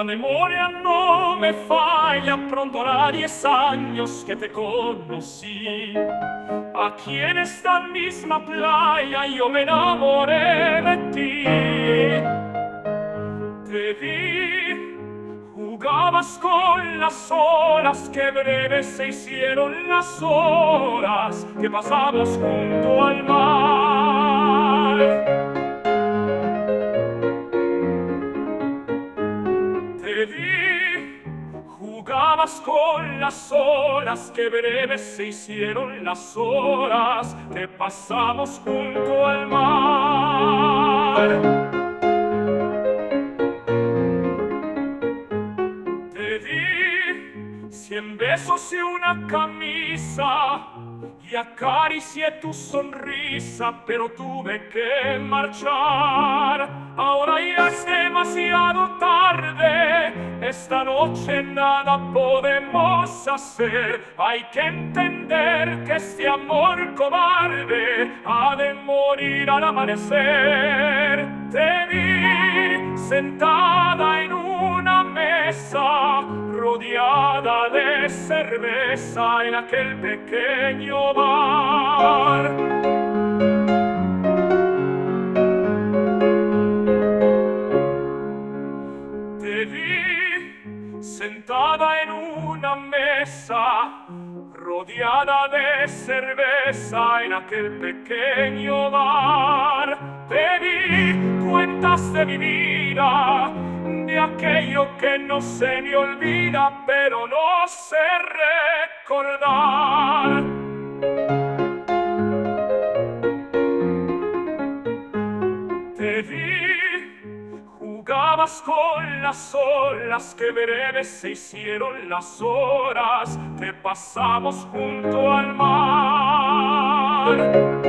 la memoria no me falla, pronto hará 10 años que te conocí. Aquí en esta misma playa yo me enamoré de ti. Te vi, jugabas con las olas, que breves se hicieron las horas que pasamos junto al mar. Te vi, jugabas con las olas, que breves se hicieron las horas que pasamos junto al mar. Te di 100 besos y una camisa, y acaricié tu sonrisa, pero tuve que marchar. Ahora ya es demasiado tarde, esta noche nada podemos hacer. Hay que entender que este amor cobarde ha de morir al amanecer. Te vi sentada en una mesa, rodeada de cerveza, en aquel pequeño bar. Te vi sentada en una mesa, rodeada de cerveza, en aquel pequeño bar. Te vi, cuentas de mi vida, de aquello que no se me olvida, pero no sé recordar. Te vi, jugabas con las olas, que breves se hicieron las horas que pasamos junto al mar.